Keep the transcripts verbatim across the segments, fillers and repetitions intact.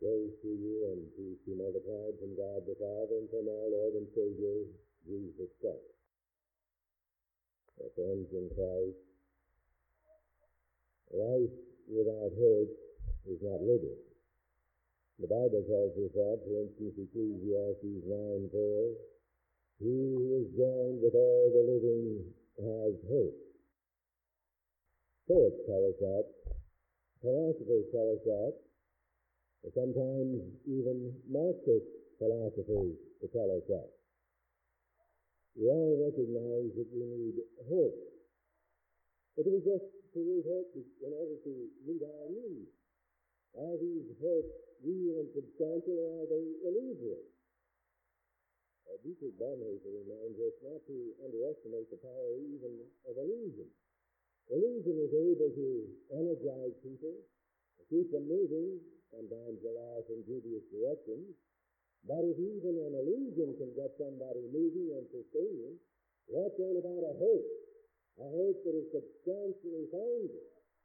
grace to you and peace be multiplied from God the Father and from our Lord and Savior, Jesus Christ. Our friends in Christ, life without hope is not living. The Bible tells us that, for instance, Ecclesiastes nine four, he who is joined with all the living has hope. Poets tell us that. Philosophers tell us that. Or sometimes even Marxist philosophers tell us that. We all recognize that we need hope. But do we just create hope in order to meet our needs? Are these hopes real and substantial, or are they illusory? Uh, Dietrich Bonhoeffer reminds us not to underestimate the power even of illusion. Illusion is able to energize people, to keep them moving, sometimes they're off in dubious directions. But if even an illusion can get somebody moving and sustaining, what's all about a hope? A hope that is substantially founded.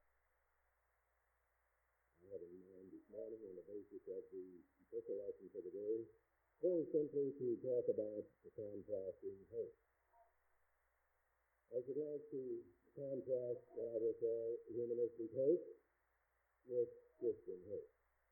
I had in mind this morning on the basis of the epistle lesson for the day, very simply to talk about the contrasting hope. I should like to contrast what I will call humanistic hope with Christian hope.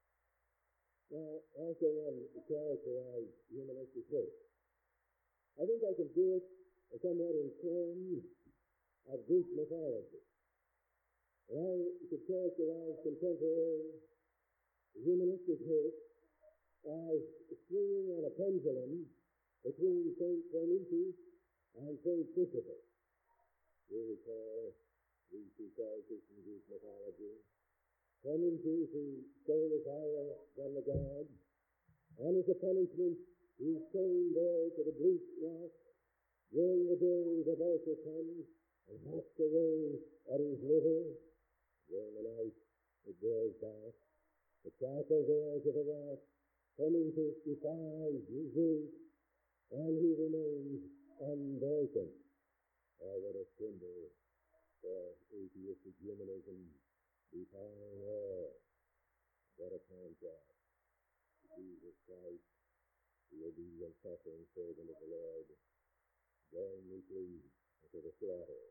Now, how can one characterize humanistic hope? I think I can do it somewhat in terms of Greek mythology. And I could characterize contemporary humanistic hope as swinging on a pendulum between Saint Prometheus and Saint Sisyphus. You recall these two characters in Greek mythology. Prometheus, who stole higher than the gods, and as a punishment, he was chained there to the bleak rock during the days of Ultra comes and hacked away at his liver. During the night, it grows back. The crackle bears of the rock. Prometheus defies Zeus, and he remains unbroken. Oh, what a symbol for atheistic humanism, defying all. What a contrast. Jesus Christ, the obedient suffering servant of the Lord, going meekly into the slaughter.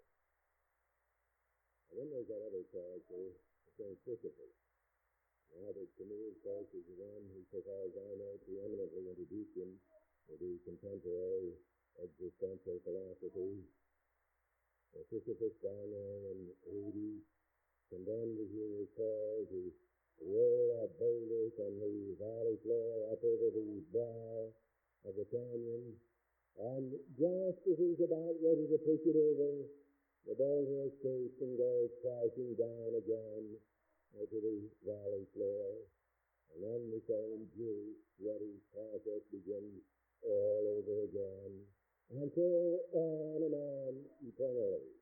And then there's that other character, Saint Sisyphus. Now, that to me, of course, is the one who, so far as I know, preeminently introduced him to the contemporary existential philosophy. Uh, Sisyphus down there in Hades, condemned, as you recall, to roll that boulder from the valley floor up over the brow of the canyon. And just as he's about ready to push it over, the boulder escapes and goes crashing down again uh, to the valley floor. And then the same juice, ready process begins all over again. And so on and on eternally.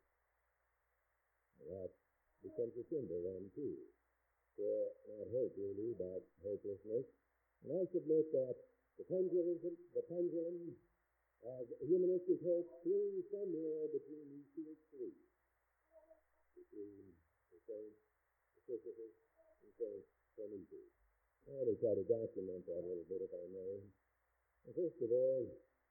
That becomes a symbol then, too, for not hope, really, but hopelessness. And I submit that the pendulum, the pendulum of humanistic hope swings somewhere between these two extremes, between the Saint, the Sisyphus, and Saint Prometheus. I want to try to document that a little bit, if I may. And first of all,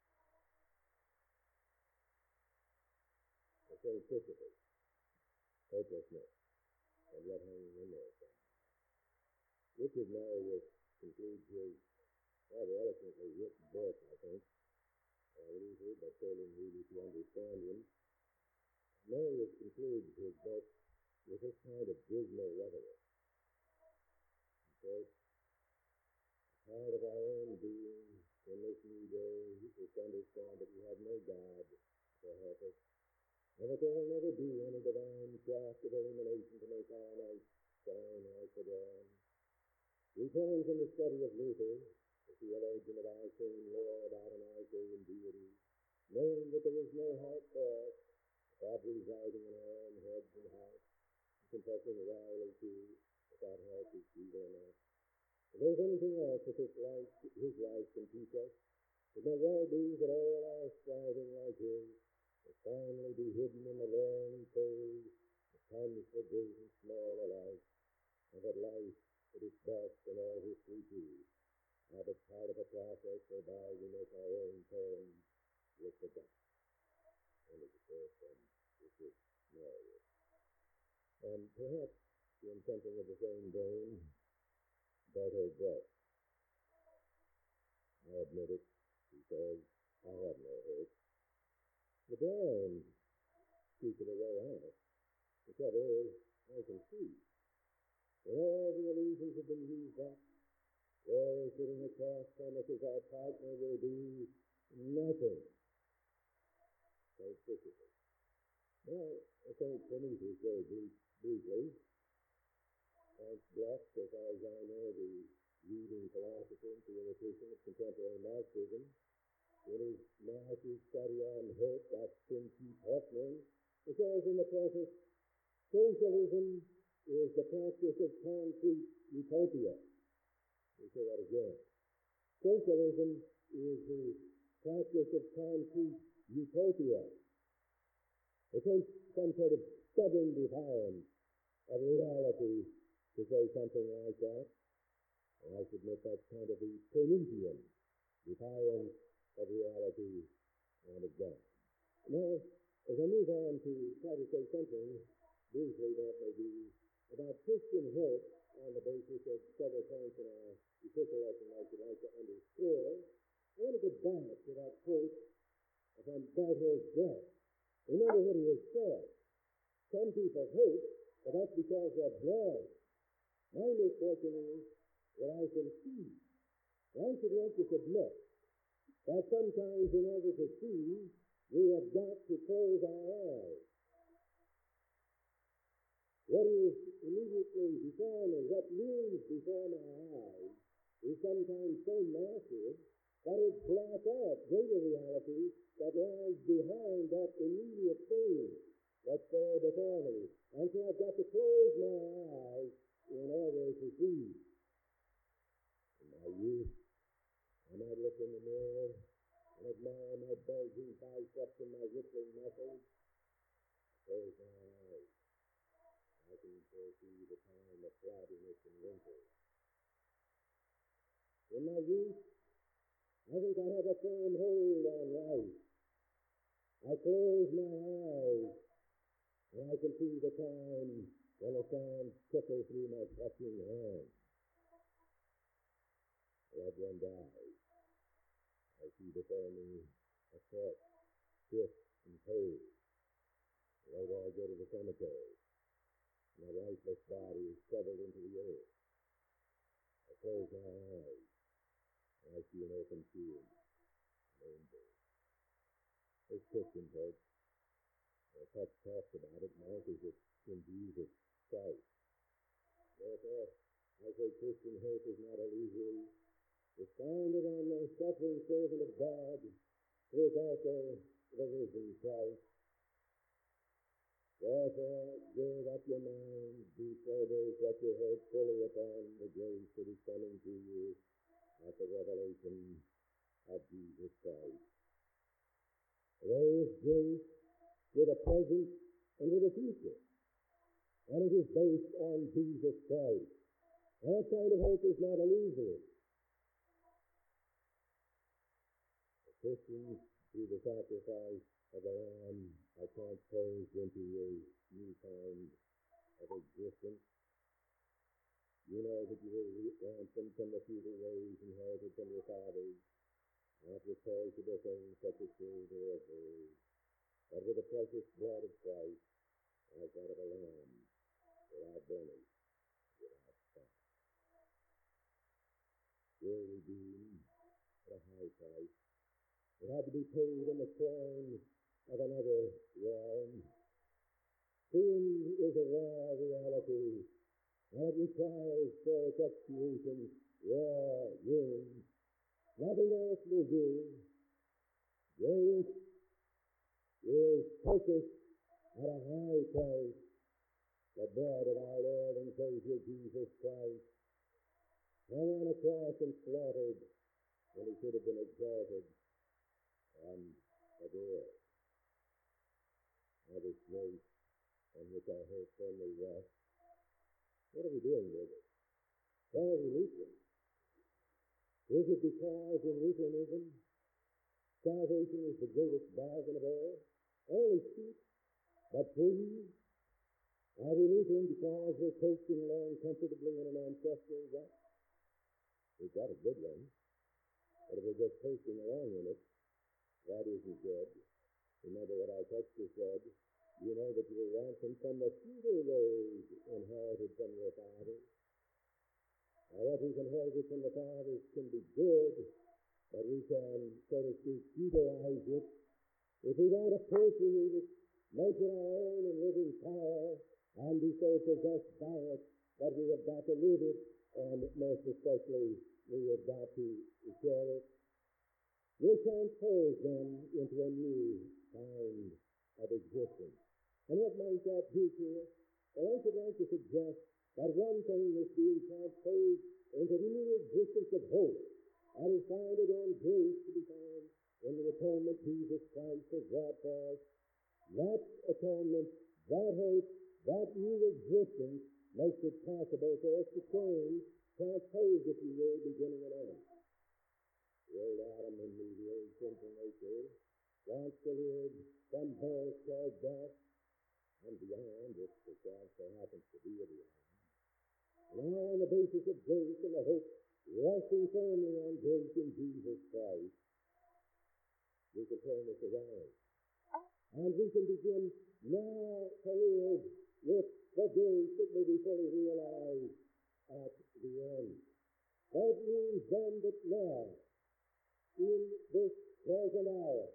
the Saint Sisyphus, hopelessness, and yet hanging in there somehow. Richard Marius concludes his rather eloquently written book, I think, uh, easy, but failing really to understand him. Marius concludes his book with this kind of dismal rhetoric. He says, part of our own being in this new day is to understand that we have no God to help us, and that there will never be any divine shaft of illumination to make our light shine like the dawn. We turn from the study of Luther, the theologian of arcane lore about an arcane deity, knowing that there is no help for us, God residing in our own heads and hearts, confessing wryly too that that help is evil enough. If there's anything else that this life, his life can teach us, it may well be that all our striving like his will finally be hidden in the long cold that comes for great and small alike, and that life at its best in all history too, are but part of a process whereby we make our own terms with the gospel. And it's the first and this is narrative. And perhaps in something of the same vein, Bertolt Brecht. I admit it, he says, I have no hope. The blind speak of the way out. The trouble is, I can see. When all the illusions have been used up, there sitting across from us as our partner will be nothing. So physically. Now, I think Prometheus very brief, briefly. Hans Bloch, as far as I know, the leading philosopher and theoretician of contemporary Marxism, in his massive study on hope, that's Tim T. Hoffman, he says in the preface, socialism is the practice of concrete utopia. Let me say that again. Socialism is the practice of concrete utopia. It takes some sort of stubborn defiance of reality to say something like that. And I submit that's kind of the Promethean defiance of reality and of God. Now, as I move on to try to say something briefly that may be about Christian hope on the basis of several points in our epistle lesson I would like to underscore, I want to get back to that quote from Bertolt Brecht. Remember what he has said. Some people hope, but that's because they're blind. My misfortune is that I can see. I should like to submit that sometimes in order to see, we have got to close our eyes. What is immediately before me, what looms before my eyes, is sometimes so massive that it blots out greater reality that lies behind that immediate thing that's there before me. And so I've got to close my eyes in order to see. In my youth, I might look in the mirror and admire my bulging biceps and my rippling muscles. Close my eyes. I can foresee the time of flabbiness and wrinkles. In my youth, I think I have a firm hold on life. I close my eyes, and I can see the time when the sound trickles through my clutching hand. Loved one dies. I see before me a corpse, stiff and cold. Later I go to the cemetery. My lifeless body is shoveled into the earth. I close my eyes, and I see an open tomb, an angel. It's Christian, folks. The text talks about it, and anchors it in Jesus Christ. Therefore, I say Christian hope is not illusory. It's founded on the suffering servant of God, who is also the risen Christ. Therefore, gird up your mind, be sober, set your hope fully upon the grace that is coming to you at the revelation of Jesus Christ. There is grace with a present and with a future, and it is based on Jesus Christ. That kind of hope is not illusory. The Christians, through the sacrifice of the Lamb, are transposed into a new kind of existence. You know that you were ransomed from the futile ways inherited from your fathers, not with perishable things such as silver or gold, but with the precious blood of Christ, as that of a lamb, without blemish, without spot. You're redeemed at a high price. It had to be paid in the coin of another realm. Sin is a raw reality, and it requires for its expiation raw wounds. Nothing else will do. Grace is purchased at a high price, the blood of our Lord and Savior Jesus Christ, hung on a cross and slaughtered when he should have been exalted and adored. Now this grace on which our hope firmly rests, what are we doing with it? Why are we Lutheran? Is it because in Lutheranism, salvation is the greatest bargain of all? Only cheap, but free? Are we Lutheran because we're coasting along comfortably in an ancestral rut? We've got a good one, but if we're just coasting along in it, that isn't good. Remember what our text said. You know that you were ransomed from the feudal ways inherited from your fathers. Now, what we've inherited from the fathers can be good, but we can, so to speak, feudalize it. If we don't appropriate it, make it our own and live in power, and be so possessed by it that we have got to live it, and most especially, we have got to share it. We're transposed then into a new kind of existence. And what might that do to us? Well, I should like to suggest that one thing is being transposed into the new existence of hope, and is founded on grace to be found in the atonement Jesus Christ has wrought for us. That atonement, that hope, that new existence makes it possible for us to change, transpose, if you will, beginning and end. The old Adam and me, the old sinful nature, wants to live from birth toward death, and beyond, if the God so happens to be a beyond. Now, on the basis of grace and the hope resting firmly on grace in Jesus Christ, we can turn this around. And we can begin now to live with the grace that may be fully realized at the end. That means then that now, in this present hour,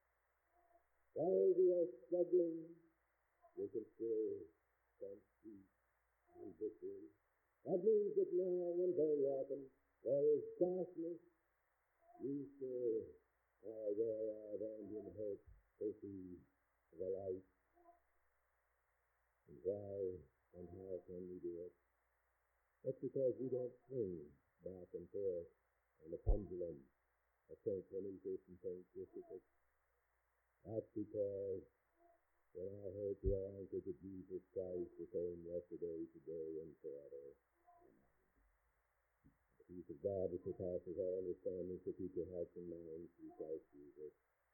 while we are struggling, we can still sense peace and victory. That means that now and very often there is darkness, we still are aware of and in hope to see the light. And why and how can we do it? That's because we don't swing back and forth on the pendulum of Saint Prometheus and Saint Tychicus. That's because when our hope we are anchored to Jesus Christ, the same yesterday, today, and forever. The peace of God which surpasses all understanding to keep your hearts and minds through Christ Jesus.